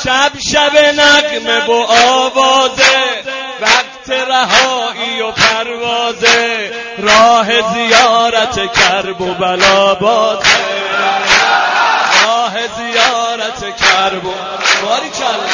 شب نغمه و آوازه، وقت رهایی و پروازه، راه زیارت کرب و بلا بازه، راه زیارت کرب و باری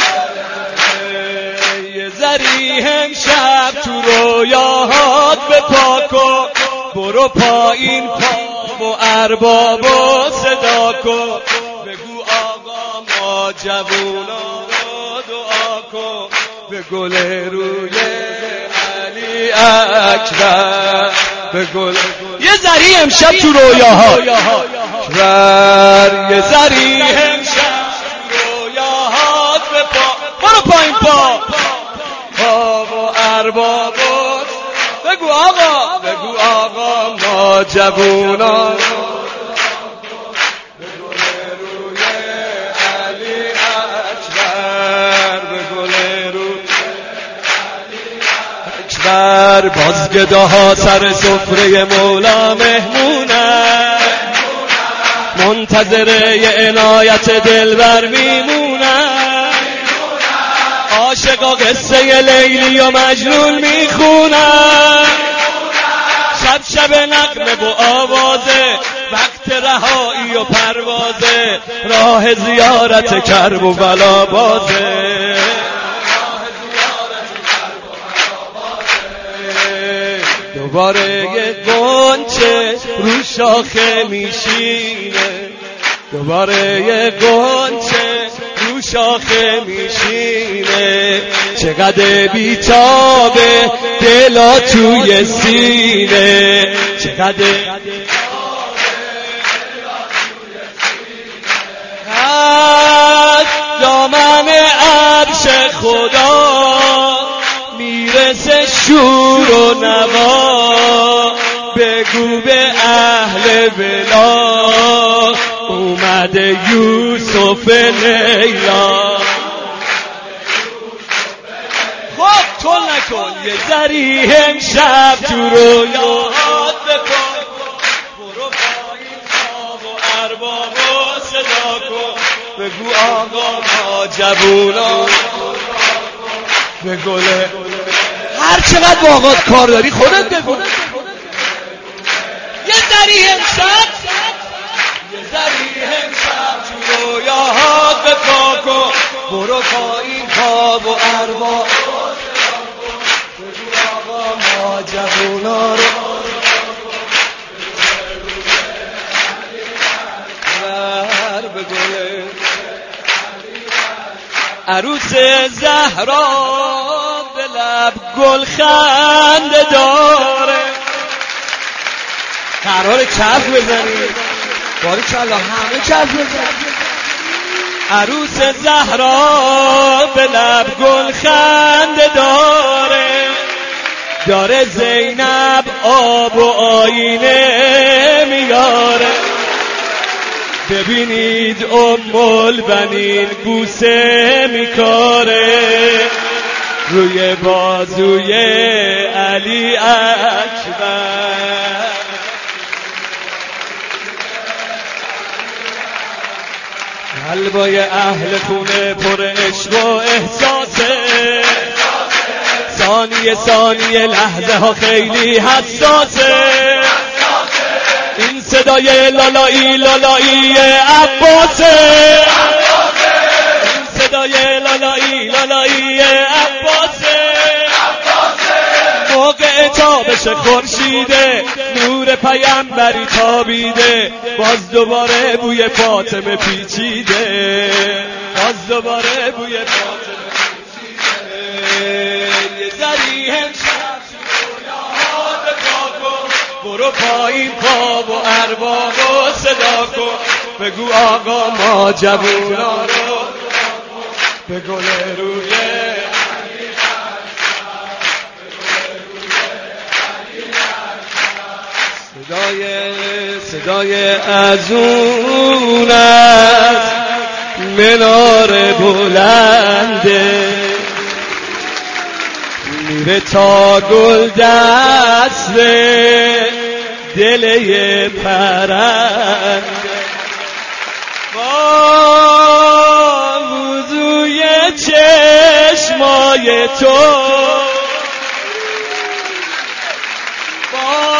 یه ذری امشب تو رویاهات به پاکو، برو پایین پا و ارباب و صدا کن، بگو آقا ما جوونا رو دعا کن، به گل روی علی اکبر، به گل یه ذری امشب تو رویاهات اکبر، یه ذری امشب تو رویاهات به پا، برو پایین پا و ارباب، بگو آقا ما جوونا به گل روی علی اکبر، به گل روی علی اکبر. باز گداها سر سفره مولا مهمونن، منتظر یه عنایت دلبر میمونن، عاشقا قصه لیلی و مجنون میخونن، شب نغمه و آوازه، وقت رهایی و پروازه، راه زیارت کرب و بلا بازه، دوباره یه غنچه رو شاخه میشینه، دوباره یه غنچه رو شاخه میشینه، چقدر بیتابه دلا توی سینه، چقدر از دامن عرش خدا میرسه شور و نوا، بگو به اهل بلا اومده یوسف لیلا. خب تو نکن یه ذری امشب تو رویاهات بکن، برو پایین خواب و ارباب و صدا کن، بگو آقا ما جوونا به گله. هر چقدر با آقات کار داری خودت بگو. یه ذری امشب، یه ذری امشب تو رویاهات بکن، برو پایین خواب و ارباب، بگو آقا ما جوونا رو به گله. عروس زهرا به لب گل خنده داره، قرار کف بزنید باری کلا همه کف بزنید. عروس زهرا به لب گل خنده داره زینب آب و آینه میاره، ببینید ام البنین بوسه میکاره روی بازوی علی اکبر. قلبای اهل خونه پر عشق و احساسه، ثانیه لحظه ها خیلی حساسه، این صدای لالایی عباسه، این صدای لالایی عباسه، موقع تابش خورشیده نور پیامبری تابیده، باز دوباره بوی فاطمه پیچیده، باز دوباره بوی فاطمه پیچیده. یه ذری امشب رویاهات بکن، برو پایین خواب و ارباب و صدا کن، بگو آقا ما جوونا رو به گل روی صدای از اون است منار بلنده، میره تا گل دست دل پرنده، با وضوی چشمای تو با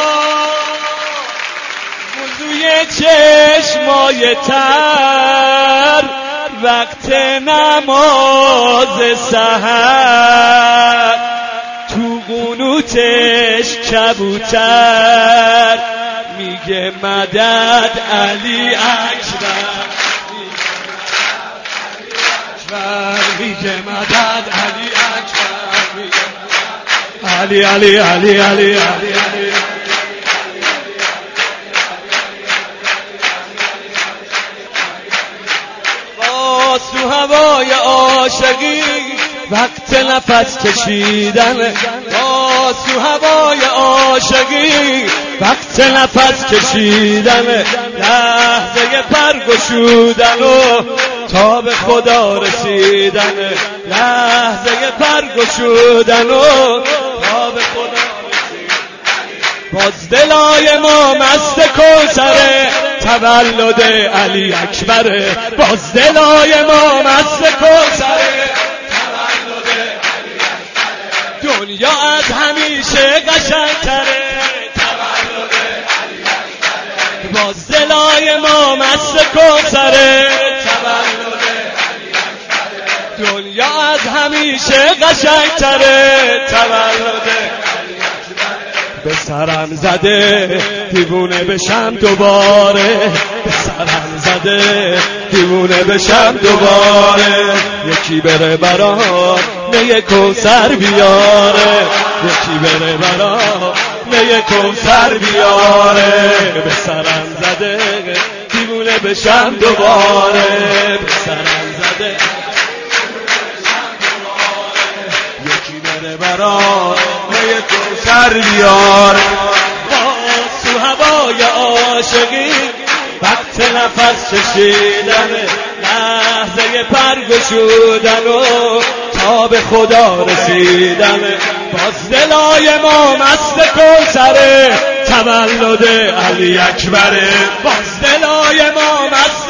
وضوی چشمای تر وقت نماز سحر تو قنوتش کبوتر میگه مدد علی اکبر میگه مدد علی اکبر علی علی علی علی علی علی باز تو هوای عاشقی وقت نفس کشیدن باز تو هوای عاشقی وقت نفس کشیدن لحظه پرگشودن و تا به خدا رسیدن لحظه پرگشودن و تا به خدا رسیدن باز دلای ما مست کوثره تولد علی اکبره باز دلای ما مست کوثره تولد علی اکبره دنیا از همیشه قشنگتره تولد علی اکبره باز دلای ما مست کوثره تولد علی اکبره دنیا از همیشه قشنگتره تولد به سرم زده دیوونه بشم دوباره به سرم زده دیوونه بشم دوباره یکی بره برام می کوثر بیاره یکی بره برام می کوثر بیاره به سرم زده دیوونه بشم دوباره به سرم زده یکی بره برام می کوثر بیاره باز تو هوای عاشقی وقت نفس کشیدن لحظه پرگشودن و تا به خدا رسیدن باز دلای ما مست کوثره تولد علی اکبره باز دلای ما مست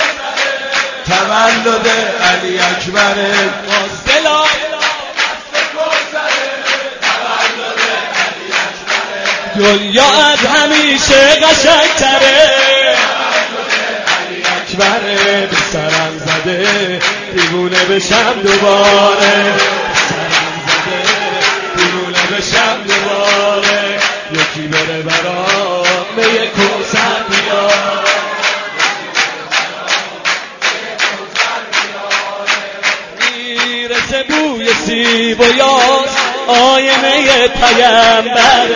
تولد علی اکبره باز دلای دنیا از همیشه قشنگتره علی اکبره به سرم زده دیوونه بشم دوباره به سرم زده دیوونه بشم دوباره یکی بره برام می کوثر بیاره میرسه بوی سیب و یاس آینه پیامبر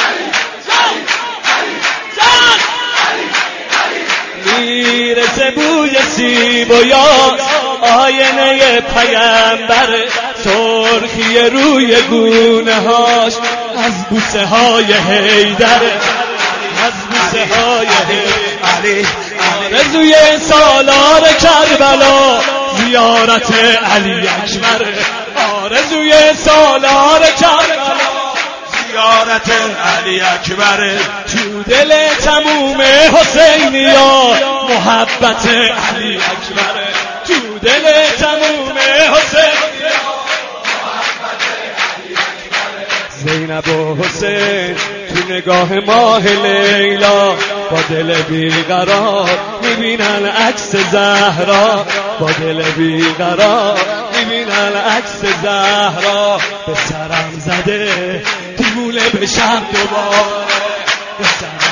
میرسه بوی سیب و یاس آینه پیامبر سرخی روی گونه هاش از بوسه های حیدر از بوسه های علی آرزوی سالار کربلا زیارت علی اکبر آرزوی سالار کربلا زیارت علی اکبر تو دل تموم حسینیا محبت علی اکبر تو دل تموم حسینیا محبت علی اکبر زینب و حسین تو نگاه ماه لیلا با دل بیقرار میبینن عکس زهرا با دل بیقرار میبینن عکس زهرا به سرم زده دیوونه بشم دوباره به سرم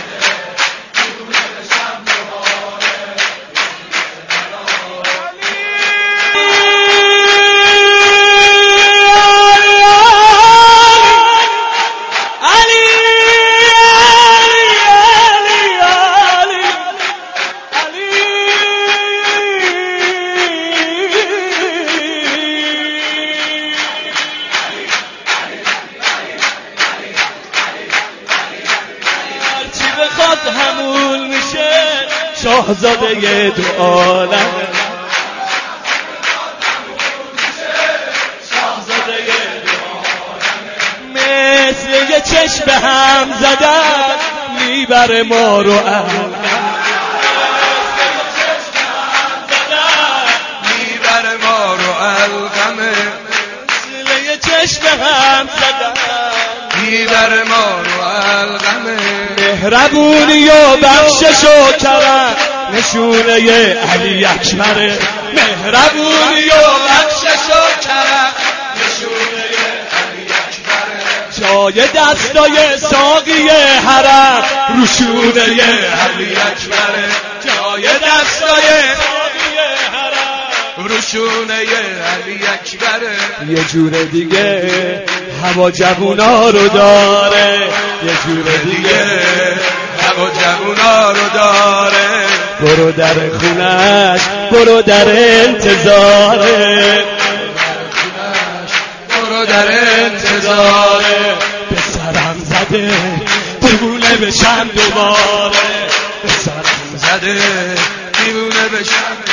همون میشه شاهزاده دو عالم شاهزاده دو عالم مثل یه چشم هم زدن میبره ما رو میبره ما رو القمه چشم هم زدن دیدر ما رو القمه مهربونی و بخشش و کرم نشونه علی اکبره مهربونی و بخشش و کرم نشونه علی اکبره جای دستای ساقی حرم روشونه علی اکبره جای دستای ساقی حرم روشونه علی اکبره یه جور دیگه هوا جوونا رو داره یه جور دیگه هوا جوونا رو داره برو در خونش برو در انتظاره برو در انتظاره به سرم زده دیوونه بشم دوباره به سرم زده دیوونه بشم